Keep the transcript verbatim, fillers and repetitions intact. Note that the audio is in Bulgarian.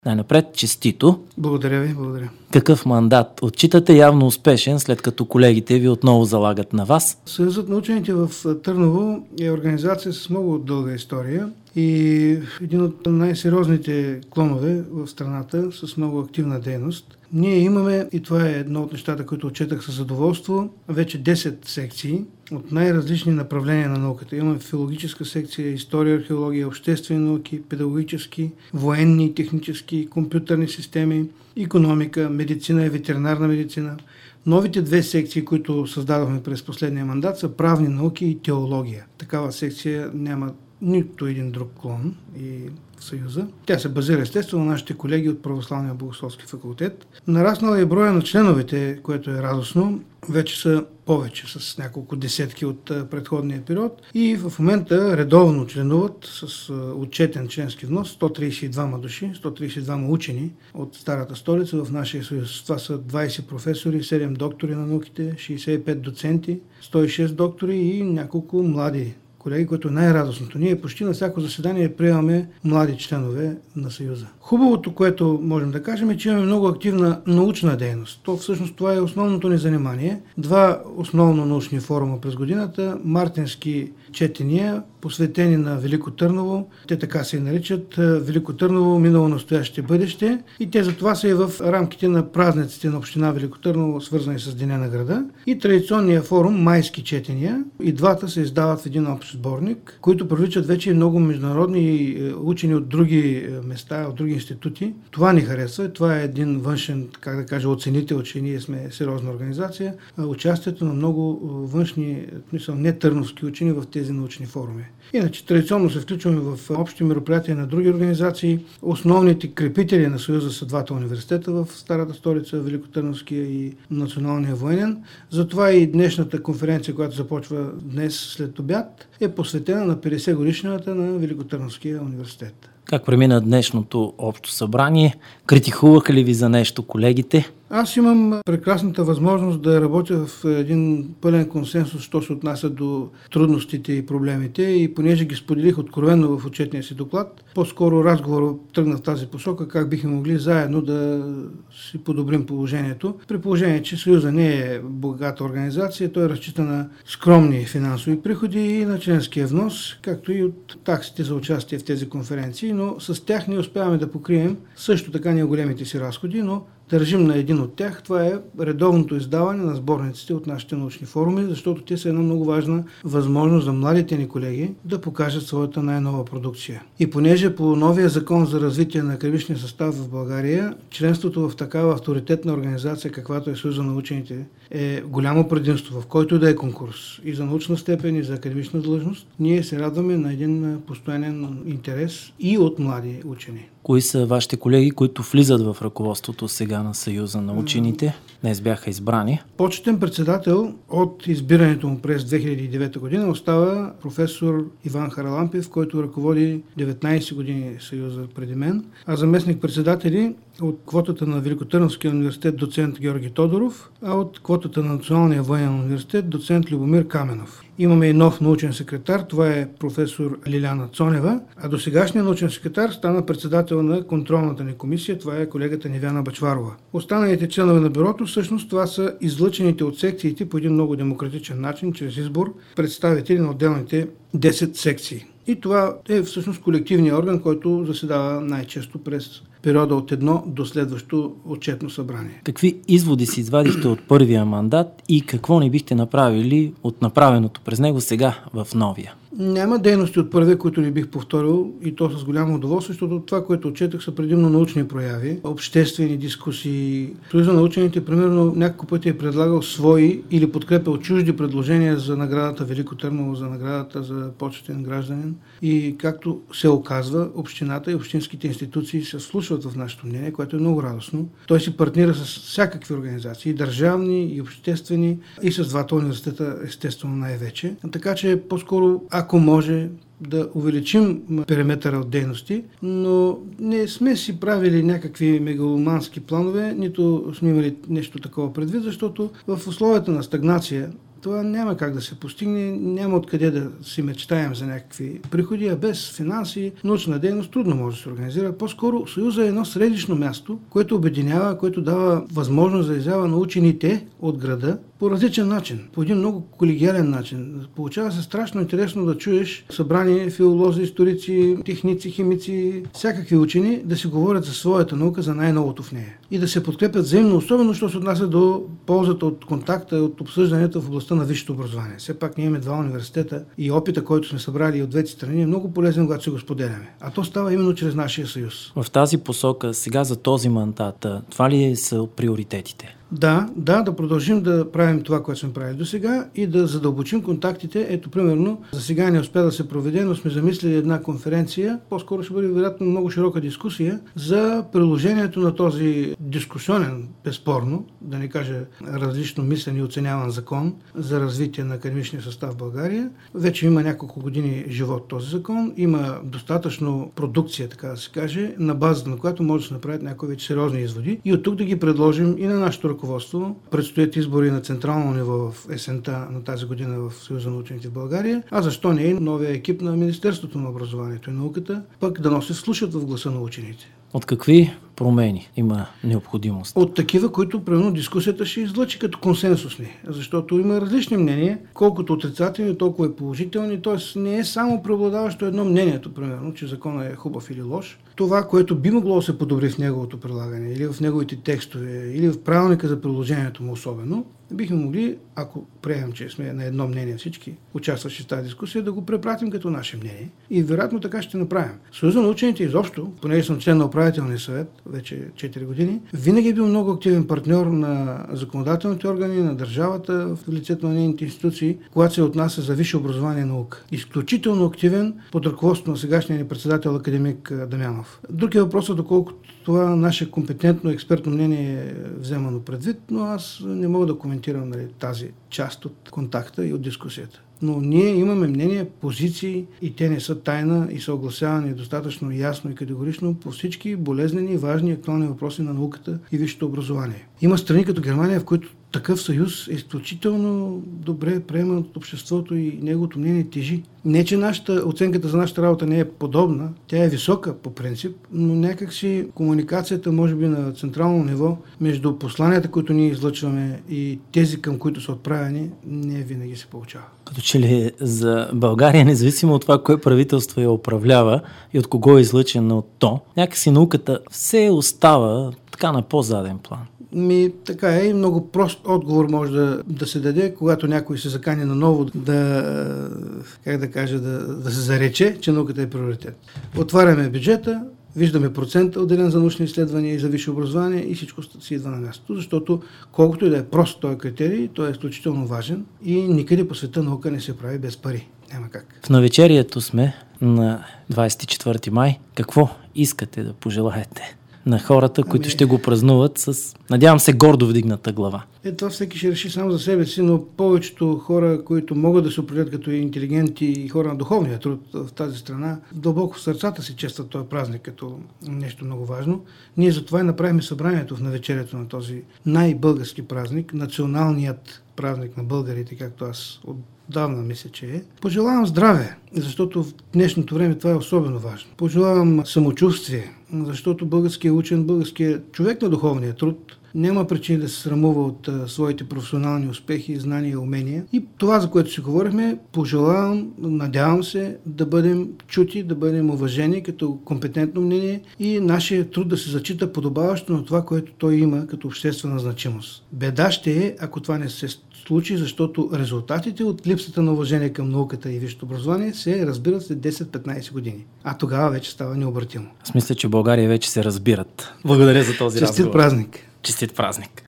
Най-напред, честито. Благодаря ви, благодаря. Какъв мандат отчитате? Явно успешен, след като колегите ви отново залагат на вас. Съюзът на учените в Търново е организация с много дълга история и един от най-сериозните клонове в страната с много активна дейност. Ние имаме, и това е едно от нещата, които отчетах със задоволство, вече десет секции от най-различни направления на науката. Имаме филологическа секция, история, археология, обществени науки, педагогически, военни, технически, компютърни системи, икономика, медицина и ветеринарна медицина. Новите две секции, които създадохме през последния мандат, са правни науки и теология. Такава секция няма нито един друг клон и в Съюза. Тя се базира естествено на нашите колеги от Православния богословски факултет. Нараснала е броя на членовете, което е радостно. Вече са повече, с няколко десетки от предходния период. И в момента редовно членуват с отчетен членски внос сто тридесет и двама души, сто тридесет и двама учени от Старата столица в нашия съюз. Това са двадесет професори, седем доктори на науките, шейсет и пет доценти, сто и шест доктори и няколко млади колеги, което е най-радостното. Ние почти на всяко заседание приемаме млади членове на Съюза. Хубавото, което можем да кажем, е, че имаме много активна научна дейност. То всъщност това е основното ни занимание. Два основно научни форума през годината, мартински четения, посветени на Велико Търново. Те така се наричат Велико Търново, минало, настояще, бъдеще. И те затова са и в рамките на празниците на община Велико Търново, свързани с Деня на града. И традиционния форум Майски четения. И двата се издават в един общ сборник, които привличат вече много международни учени от други места, от други институти. Това ни харесва. Това е един външен, как да кажа, оценител, че ние сме сериозна организация. Участието на много външни, мисля, не търновски учени в тези научни форуми. Иначе традиционно се включваме в общи мероприятия на други организации. Основните крепители на Съюза са двата университета в Старата столица, Великотърновския и Националния военен. Затова и днешната конференция, която започва днес след обяд, е посветена на петдесет годишнината на Великотърновския университет. Как премина днешното общо събрание? Критикуваха ли ви за нещо колегите? Аз имам прекрасната възможност да работя в един пълен консенсус, що се отнася до трудностите и проблемите, и понеже ги споделих откровенно в отчетния си доклад, по-скоро разговор тръгна в тази посока, как бихме могли заедно да си подобрим положението. При положение, че Съюза не е богата организация, той разчита на скромни финансови приходи и на членския внос, както и от таксите за участие в тези конференции, но с тях не успяваме да покрием също така не големите си разходи, но държим на един от тях. Това е редовното издаване на сборниците от нашите научни форуми, защото те са една много важна възможност за младите ни колеги да покажат своята най-нова продукция. И понеже по новия закон за развитие на академичния състав в България, членството в такава авторитетна организация, каквато е Съюза на учените, е голямо предимство, в който да е конкурс и за научна степен, и за академична длъжност, ние се радваме на един постоянен интерес и от млади учени. Кои са вашите колеги, които влизат в ръководството сега на Съюза на учените? Днес бяха избрани. Почетен председател от избирането му през две хиляди и девета година остава професор Иван Харалампиев, който ръководи деветнадесет години Съюза преди мен, а заместник-председатели от квотата на Великотърновския университет доцент Георги Тодоров, а от квотата на Националния военен университет доцент Любомир Каменов. Имаме и нов научен секретар, това е професор Лиляна Цонева, а досегашният научен секретар стана председател на контролната ни комисия, това е колегата Невяна Бачварова. Останалите членове на бюрото, всъщност това са излъчените от секциите по един много демократичен начин, чрез избор, представители на отделните десет секции. И това е всъщност колективният орган, който заседава най-често през периода от едно до следващо отчетно събрание. Какви изводи си извадихте от първия мандат и какво не бихте направили от направеното през него сега в новия? Няма дейности от първия, които не бих повторил, и то с голямо удоволствие, защото това, което отчетах, са предимно научни прояви, обществени дискусии. Съюза на учените, примерно, няколко пъти е предлагал свои или подкрепил чужди предложения за наградата Велико Търново, за наградата за почетен гражданин. И както се оказва, общината и общинските институции се вслушват в нашето мнение, което е много радостно. Той си партнира с всякакви организации, държавни и обществени, и с двата университета, естествено най-вече. Така че по-скоро, ако може, да увеличим периметъра от дейности, но не сме си правили някакви мегаломански планове, нито сме имали нещо такова предвид, защото в условията на стагнация, това няма как да се постигне, няма откъде да си мечтаем за някакви приходи, а без финанси, научна дейност трудно може да се организира. По-скоро Съюза е едно средично място, което обединява, което дава възможност за изява на учените от града по различен начин, по един много колегиален начин. Получава се страшно интересно да чуеш събрани филолози, историци, техници, химици, всякакви учени да си говорят за своята наука, за най-новото в нея. И да се подкрепят взаимно, особено що се отнася до ползата от контакта, от обсъжданията в областта на висшето образование. Все пак ние имаме два университета и опита, който сме събрали от двете страни, е много полезен, когато се го споделяме. А то става именно чрез нашия съюз. В тази посока, сега за този мандат, това ли са приоритетите? Да, да, да продължим да правим това, което сме правили до сега и да задълбочим контактите. Ето, примерно, за сега не успя да се проведе, но сме замислили една конференция, по-скоро ще бъде вероятно много широка дискусия за приложението на този дискусионен, безспорно, да не кажа различно мислен и оценяван закон за развитие на академичния състав в България. Вече има няколко години живот този закон, има достатъчно продукция, така да се каже, на базата на която може да се направят някои вече сериозни изводи и от тук да ги предложим и на нашето ръководство. Предстоят избори на централно ниво в есента на тази година в Съюза на учените в България. А защо не и новия екип на Министерството на образованието и науката, пък да се слушат в гласа на учените. От какви промени има необходимост? От такива, които примерно дискусията ще излъчи като консенсусни, защото има различни мнения, колкото отрицателни, толкова и положителни, т.е. не е само преобладаващо едно мнението, примерно, че законът е хубав или лош. Това, което би могло да се подобри в неговото прилагане, или в неговите текстове, или в правилника за приложението му особено, бихме могли, ако приемем, че сме на едно мнение всички участващи в тази дискусия, да го препратим като наше мнение. И вероятно така ще направим. Съюза на учените изобщо, понеже съм член на управителния съвет, вече четири години, винаги е бил много активен партньор на законодателните органи, на държавата, в лицето на нейните институции, когато се отнася за висше образование и наука. Изключително активен под ръководството на сегашния ни председател академик Дамянов. Друг е въпросът, доколко това наше компетентно експертно мнение е вземано предвид, но аз не мога да коментирам, нали, тази част от контакта и от дискусията. Но ние имаме мнение, позиции и те не са тайна и са огласявани достатъчно ясно и категорично по всички болезнени, важни и актуални въпроси на науката и висшето образование. Има страни като Германия, в които такъв съюз е изключително добре приеман от обществото и неговото мнение тежи. Не, че нашата, оценката за нашата работа не е подобна, тя е висока по принцип, но някакси комуникацията, може би на централно ниво, между посланията, които ние излъчваме и тези, към които са отправени, не винаги се получава. Като че ли за България, независимо от това, кое правителство я управлява и от кого е излъчено то, някакси науката все остава така на по-заден план. Ми, така е, и много прост отговор може да, да се даде, когато някой се закани наново да, как да кажа, да, да се зарече, че науката е приоритет. Отваряме бюджета, виждаме процента отделен за научни изследвания и за висше образование и всичко си идва на място, защото колкото и да е прост този критерий, той е изключително важен и никъде по света наука не се прави без пари. Няма как. В навечерието сме на двадесет и четвърти май. Какво искате да пожелаете на хората, които ами... ще го празнуват с, надявам се, гордо вдигната глава? Е, това всеки ще реши само за себе си, но повечето хора, които могат да се определят като интелигенти и хора на духовния труд в тази страна, дълбоко в сърцата си честват този празник като нещо много важно. Ние затова и направихме събранието в навечерието на този най-български празник, националният празник на българите, както аз отдавна мисля, че е. Пожелавам здраве, защото в днешното време това е особено важно. Пожелавам самочувствие, защото българският учен, българският човек на духовния труд няма причини да се срамува от а, своите професионални успехи, знания и умения. И това, за което си говорихме, пожелавам, надявам се да бъдем чути, да бъдем уважени като компетентно мнение и нашия труд да се зачита подобаващо на това, което той има като обществена значимост. Беда ще е, ако това не се случи, защото резултатите от липсата на уважение към науката и висшето образование се разбират след десет-петнадесет години. А тогава вече става необратимо. Аз мисля, че в България вече се разбират. Благодаря за този разговор. Честит празник! Честит празник!